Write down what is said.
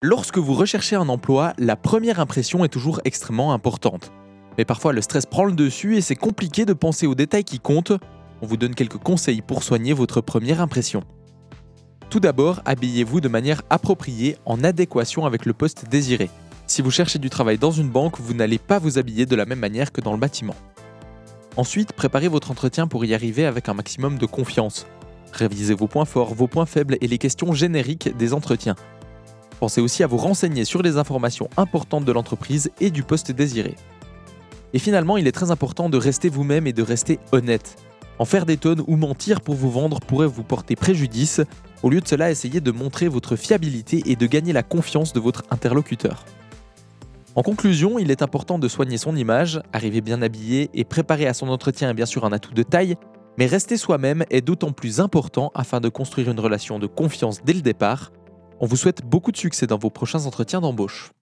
Lorsque vous recherchez un emploi, la première impression est toujours extrêmement importante. Mais parfois le stress prend le dessus et c'est compliqué de penser aux détails qui comptent. On vous donne quelques conseils pour soigner votre première impression. Tout d'abord, habillez-vous de manière appropriée en adéquation avec le poste désiré. Si vous cherchez du travail dans une banque, vous n'allez pas vous habiller de la même manière que dans le bâtiment. Ensuite, préparez votre entretien pour y arriver avec un maximum de confiance. Révisez vos points forts, vos points faibles et les questions génériques des entretiens. Pensez aussi à vous renseigner sur les informations importantes de l'entreprise et du poste désiré. Et finalement, il est très important de rester vous-même et de rester honnête. En faire des tonnes ou mentir pour vous vendre pourrait vous porter préjudice. Au lieu de cela, essayez de montrer votre fiabilité et de gagner la confiance de votre interlocuteur. En conclusion, il est important de soigner son image, arriver bien habillé et préparer à son entretien est bien sûr un atout de taille, mais rester soi-même est d'autant plus important afin de construire une relation de confiance dès le départ. On vous souhaite beaucoup de succès dans vos prochains entretiens d'embauche.